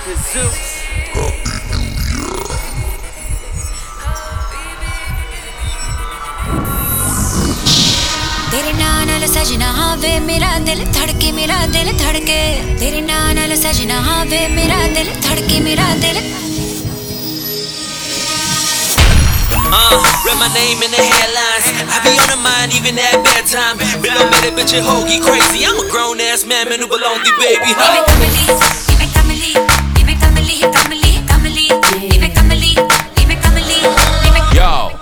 तेरे नाल सजना हाँ वे मेरा दिल धड़के मेरा दिल धड़के तेरे नाल सजना हाँ वे मेरा दिल धड़के मेरा दिल Read my name in the headlines. I be on the mind even at bedtime. Below me the bitch Hoagie crazy. I'm a grown ass man, man who belong to baby. Yo.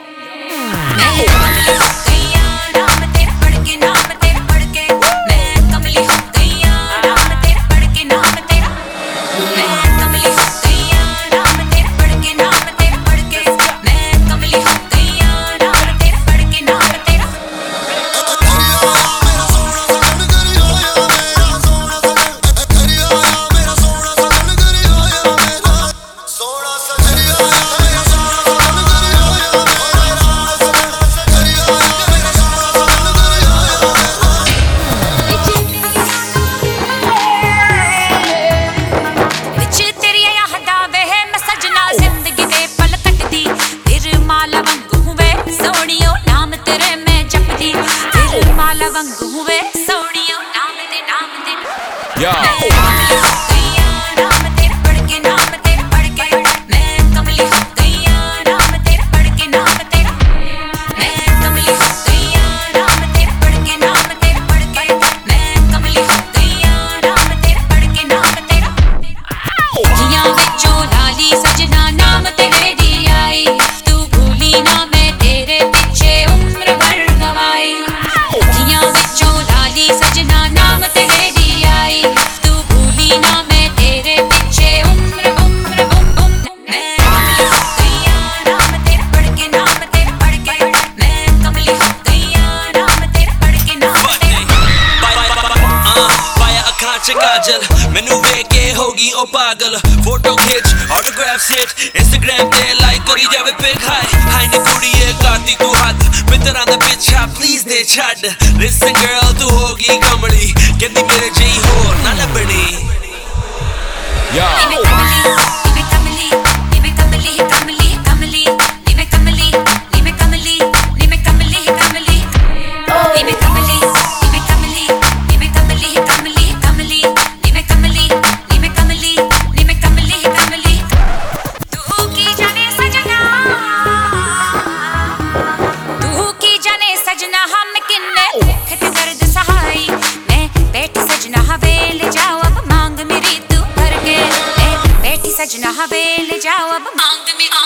मैनू वेख के होगी ओ पागल photo खिच autograph set Instagram ते like करी जावे pick हाय ने कुड़ीए करदी तू हद मित्तरां दा पिछा प्लीज दे छड्ड लिसन गर्ल तू होगी कमली कहंदी मेरे जेही होर ना लभणी सजना हवेल जाओ अब मांग में